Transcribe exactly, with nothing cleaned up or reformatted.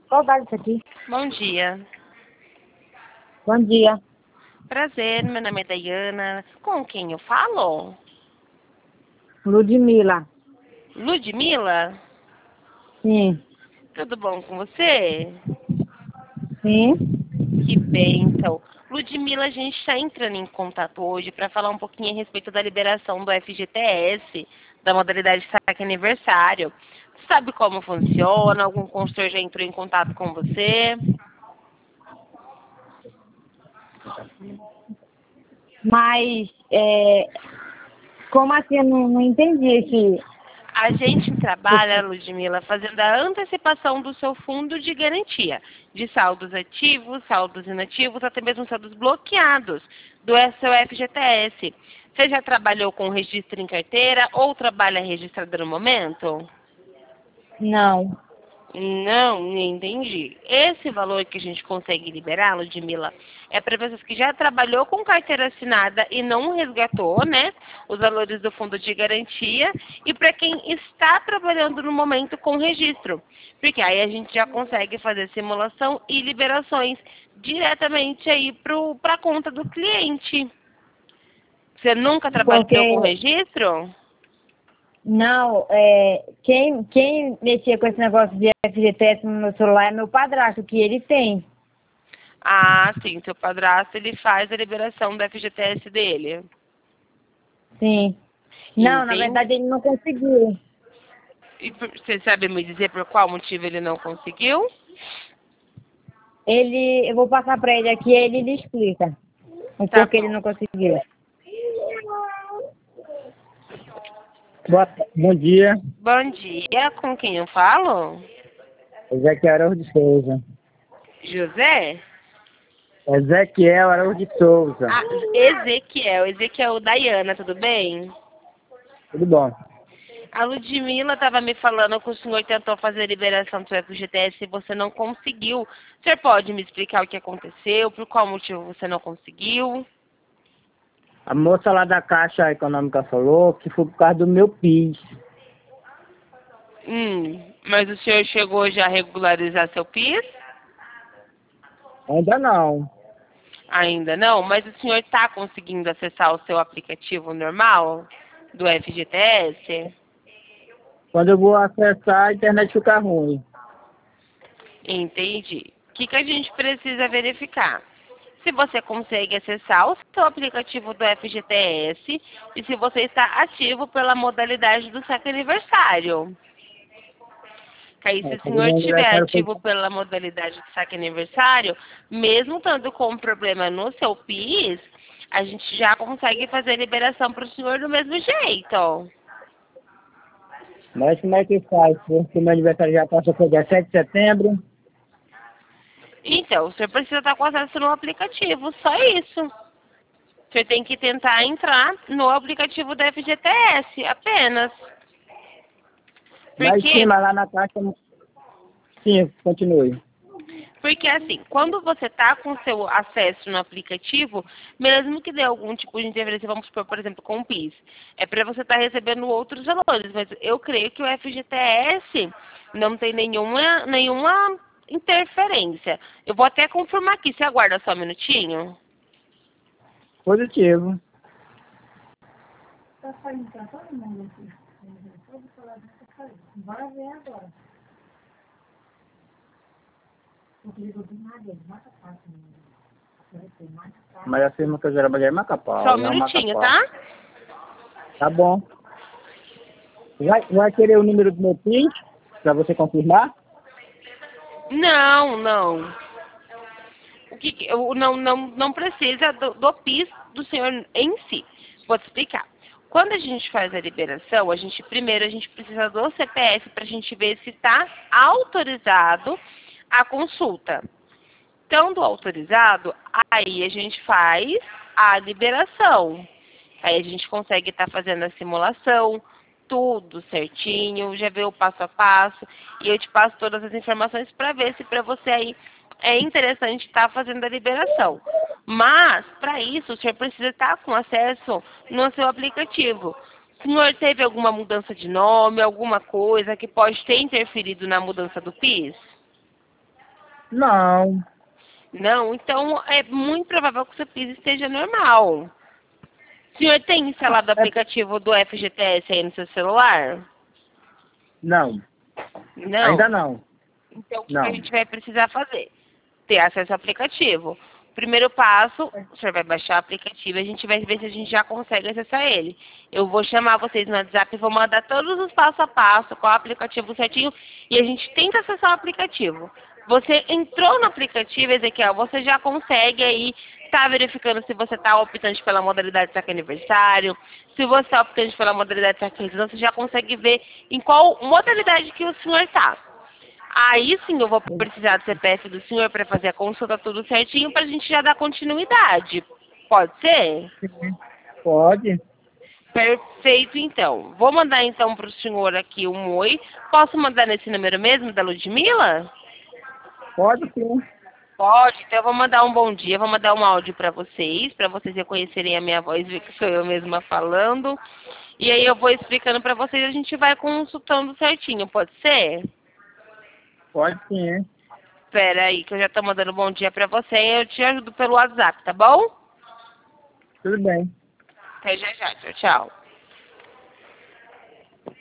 Qual dá isso aqui? Bom dia. Bom dia. Prazer, meu nome é Dayana. Com quem eu falo? Ludmila. Ludmila? Sim. Tudo bom com você? Sim. Que bem, então. Ludmila, a gente está entrando em contato hoje para falar um pouquinho a respeito da liberação do F G T S, da modalidade saque aniversário. Sabe como funciona? Algum consultor já entrou em contato com você? Mas, é, como assim? Eu não, não entendi esse... A gente trabalha, Ludmila, fazendo a antecipação do seu fundo de garantia, de saldos ativos, saldos inativos, até mesmo saldos bloqueados do seu F G T S. Você já trabalhou com registro em carteira ou trabalha registrado no momento? Não. Não, entendi. Esse valor que a gente consegue liberar, Ludmila, é para pessoas que já trabalhou com carteira assinada e não resgatou, né, os valores do fundo de garantia, e para quem está trabalhando no momento com registro. Porque aí a gente já consegue fazer simulação e liberações diretamente aí para a conta do cliente. Você nunca trabalhou com Porque, registro? não, é, quem, quem mexia com esse negócio de F G T S no meu celular é meu padrasto, que ele tem. Ah, sim, seu padrasto ele faz a liberação do F G T S dele. Sim. Não, na Entende? verdade ele não conseguiu. E por- você sabe me dizer por qual motivo ele não conseguiu? Ele, eu vou passar para ele aqui e ele lhe explica o Tá porquê ele bom. não conseguiu. Boa, bom dia, Bom dia, com quem eu falo? Ezequiel Araújo de Souza. José? Ezequiel Araújo de Souza. Ah, Ezequiel. Ezequiel Dayana, tudo bem? Tudo bom? A Ludmila estava me falando que o senhor tentou fazer a liberação do seu F G T S e você não conseguiu. O senhor pode me explicar o que aconteceu? Por qual motivo você não conseguiu? A moça lá da Caixa Econômica falou que foi por causa do meu PIS. Hum, mas o senhor chegou já a regularizar seu PIS? Ainda não. Ainda não, mas o senhor está conseguindo acessar o seu aplicativo normal do F G T S? Quando eu vou acessar, a internet fica ruim. Entendi. O que, que a gente precisa verificar? Se você consegue acessar o seu aplicativo do F G T S e se você está ativo pela modalidade do saque aniversário. Que aí, se É, o quando o senhor meu estiver aniversário foi... ativo pela modalidade do saque aniversário, mesmo estando com um problema no seu PIS, a gente já consegue fazer a liberação para o senhor do mesmo jeito. Mas como é que faz? Porque o meu aniversário já passou, foi dia sete de setembro. Então, o senhor precisa estar com acesso no aplicativo, só isso. O senhor tem que tentar entrar no aplicativo da F G T S, apenas. Mas sim, Porque, mas lá na Caixa... Sim, continue. porque assim, quando você está com seu acesso no aplicativo, mesmo que dê algum tipo de interferência, vamos supor, por exemplo, com o PIS, é para você estar recebendo outros valores, mas eu creio que o F G T S não tem nenhuma, nenhuma interferência. Eu vou até confirmar aqui, você aguarda só um minutinho? Positivo. Mas a firma que eu trabalhei é Macapá, Só um é minutinho, Macapá. tá? Tá bom. Vai, vai querer o número do meu PIS para você confirmar? Não, não. O que, que- eu não, não, não precisa do, do PIS do senhor em si. Vou te explicar. Quando a gente faz a liberação, a gente primeiro a gente precisa do C P F para a gente ver se está autorizado a consulta. Estando autorizado, aí a gente faz a liberação. Aí a gente consegue estar fazendo a simulação, tudo certinho, já vê o passo a passo, e eu te passo todas as informações para ver se para você aí é interessante estar fazendo a liberação. Mas, para isso, o senhor precisa estar com acesso no seu aplicativo. O senhor teve alguma mudança de nome, alguma coisa que pode ter interferido na mudança do PIS? Não, Não? Então é muito provável que o seu piso esteja normal. O senhor tem instalado o é, aplicativo do F G T S aí no seu celular? não, Não? ainda não, Então, o que, que a não. gente vai precisar fazer? Ter acesso ao aplicativo. Primeiro passo, o senhor vai baixar o aplicativo e a gente vai ver se a gente já consegue acessar ele. Eu vou chamar vocês no WhatsApp e vou mandar todos os passo a passo, qual o aplicativo certinho, e a gente tenta acessar o aplicativo. Você entrou no aplicativo, Ezequiel, você já consegue aí estar verificando se você está optante pela modalidade saque aniversário, se você está optante pela modalidade saque residência, você já consegue ver em qual modalidade que o senhor está. Aí sim eu vou precisar do C P F do senhor para fazer a consulta tudo certinho para a gente já dar continuidade. Pode ser? Pode, Perfeito, então. Vou mandar então para o senhor aqui um oi. Posso mandar nesse número mesmo, da Ludmilla? pode sim. Pode, então eu vou mandar um bom dia, vou mandar um áudio para vocês, para vocês reconhecerem a minha voz e ver que sou eu mesma falando. E aí eu vou explicando para vocês, a gente vai consultando certinho, pode ser? Pode sim, hein? Espera aí, que eu já tô mandando um bom dia pra você e eu te ajudo pelo WhatsApp, tá bom? Tudo bem. Até já já, tchau, tchau.